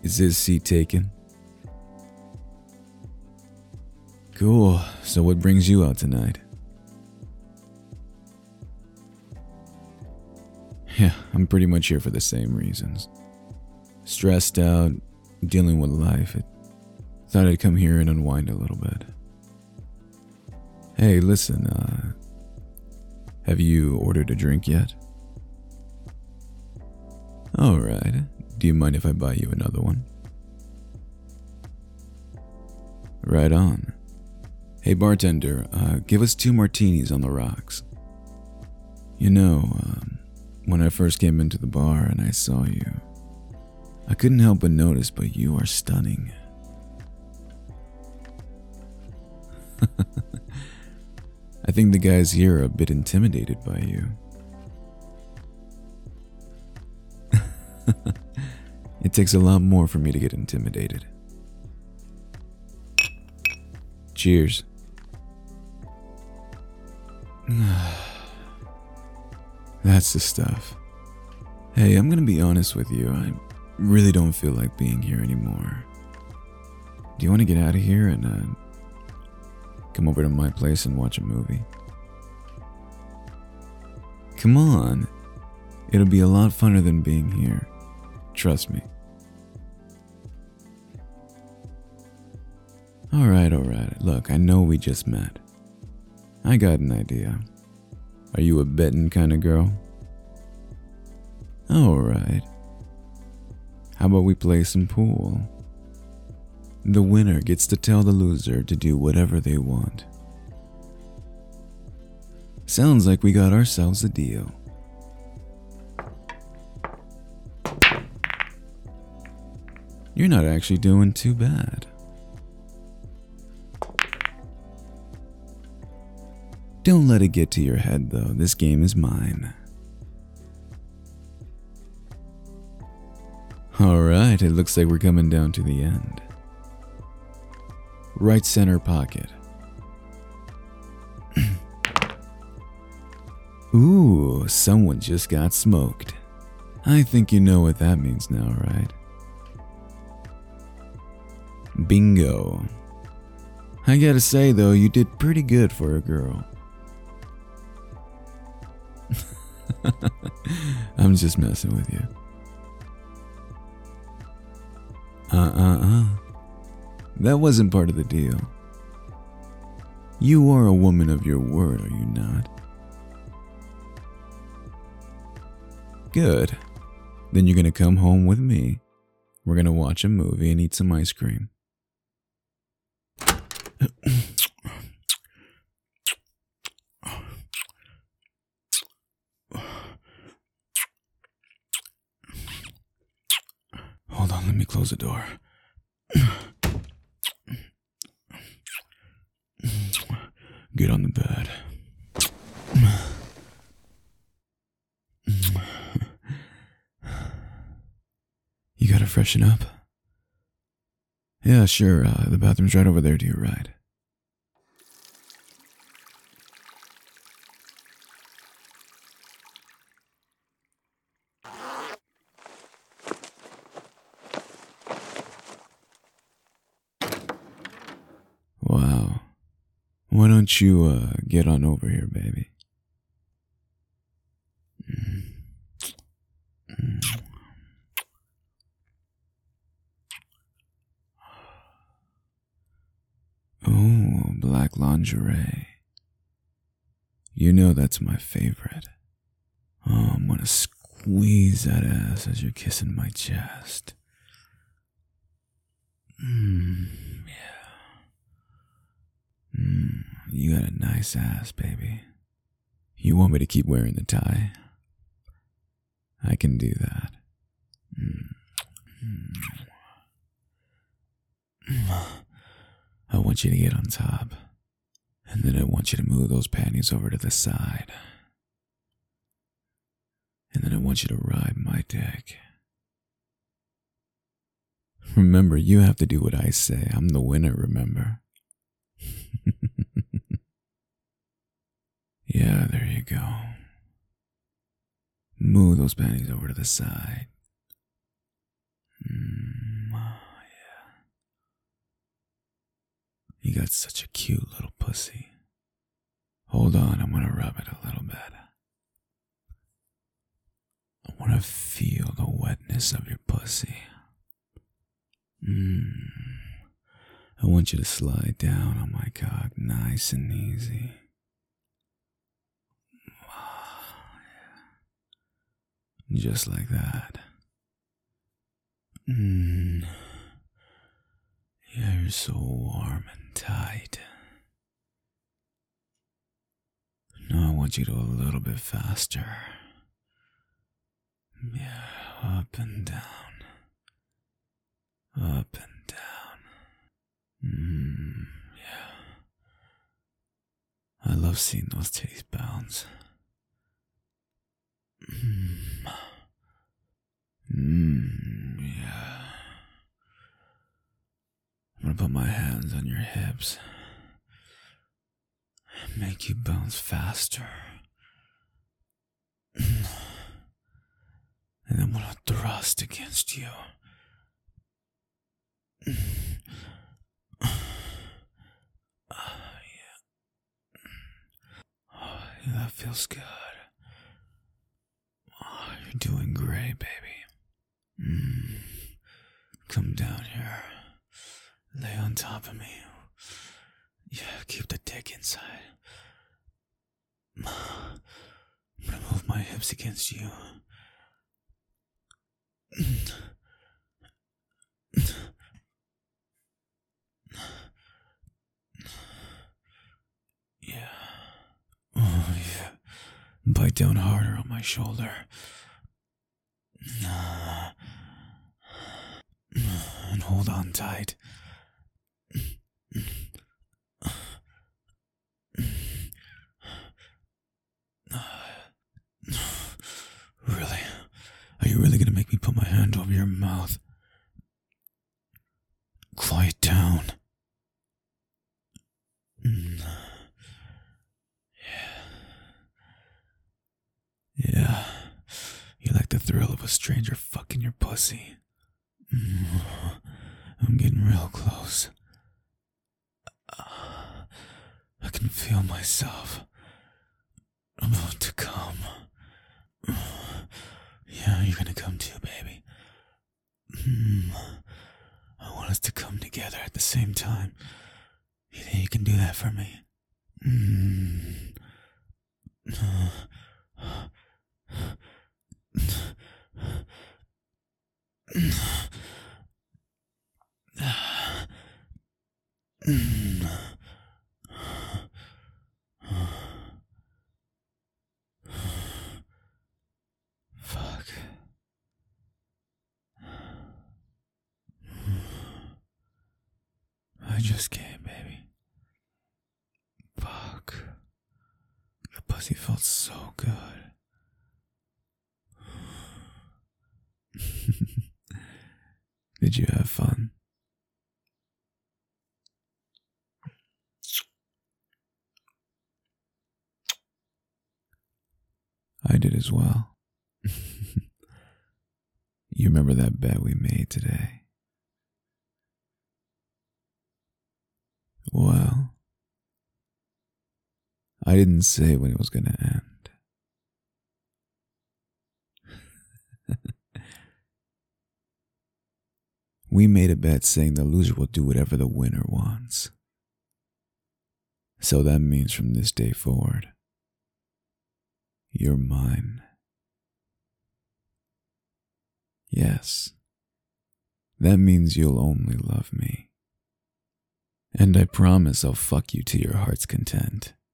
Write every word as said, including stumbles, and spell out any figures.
Is this seat taken? Cool. So what brings you out tonight? Yeah, I'm pretty much here for the same reasons. Stressed out, dealing with life. It, thought I'd come here and unwind a little bit. Hey, listen, uh, have you ordered a drink yet? Alright, do you mind if I buy you another one? Right on. Hey bartender, uh, give us two martinis on the rocks. You know, um, when I first came into the bar and I saw you, I couldn't help but notice, but you are stunning. I think the guys here are a bit intimidated by you. It takes a lot more for me to get intimidated. Cheers. That's the stuff. Hey, I'm gonna be honest with you. I really don't feel like being here anymore. Do you want to get out of here and uh, come over to my place and watch a movie? Come on. It'll be a lot funner than being here. Trust me. Alright, alright. Look, I know we just met. I got an idea. Are you a betting kind of girl? Alright. How about we play some pool? The winner gets to tell the loser to do whatever they want. Sounds like we got ourselves a deal. You're not actually doing too bad. Don't let it get to your head, though. This game is mine. Alright, it looks like we're coming down to the end. Right center pocket. Ooh, someone just got smoked. I think you know what that means now, right? Bingo. I gotta say, though, you did pretty good for a girl. I'm just messing with you. Uh-uh-uh. That wasn't part of the deal. You are a woman of your word, are you not? Good. Then you're gonna come home with me. We're gonna watch a movie and eat some ice cream. Hold on, let me close the door. Get on the bed. You gotta freshen up? Yeah, sure. Uh, the bathroom's right over there to your right. Wow. Why don't you uh, get on over here, baby? Oh, black lingerie. You know that's my favorite. Oh, I'm gonna squeeze that ass as you're kissing my chest. Mmm, yeah. Mmm, you got a nice ass, baby. You want me to keep wearing the tie? I can do that. Mm. Mm. I want you to get on top, and then I want you to move those panties over to the side. And then I want you to ride my dick. Remember, you have to do what I say. I'm the winner, remember? Yeah, there you go. Move those panties over to the side. Mm. You got such a cute little pussy. Hold on, I'm gonna rub it a little bit. I wanna feel the wetness of your pussy. Mmm. I want you to slide down on my cock nice and easy. Just like that. Mmm. Yeah, you're so warm and tight. Now I want you to a little bit faster. Yeah, up and down. Up and down. Mmm, yeah. I love seeing those titties bounce. Mmm. Mmm, yeah. I'm gonna put my hands on your hips. Make you bounce faster. And I'm gonna thrust against you. Oh, yeah. Oh, yeah, that feels good. Oh, you're doing great, baby. Mm. Come down here. Lay on top of me. Yeah, keep the dick inside. I'm gonna move my hips against you. Yeah. Oh, yeah. Bite down harder on my shoulder. And hold on tight. Really? Are you really gonna make me put my hand over your mouth? Quiet down. Yeah. Yeah. You like the thrill of a stranger fucking your pussy. I'm getting real close. I can feel myself. I'm about to come. Yeah, you're gonna come too, baby. I want us to come together at the same time. You think you can do that for me? Fuck. I just came, baby. Fuck. Your pussy felt so good. Did you have fun? I did as well. You remember that bet we made today? Well, I didn't say when it was going to end. We made a bet saying the loser will do whatever the winner wants. So that means from this day forward, you're mine. Yes, that means you'll only love me. And I promise I'll fuck you to your heart's content.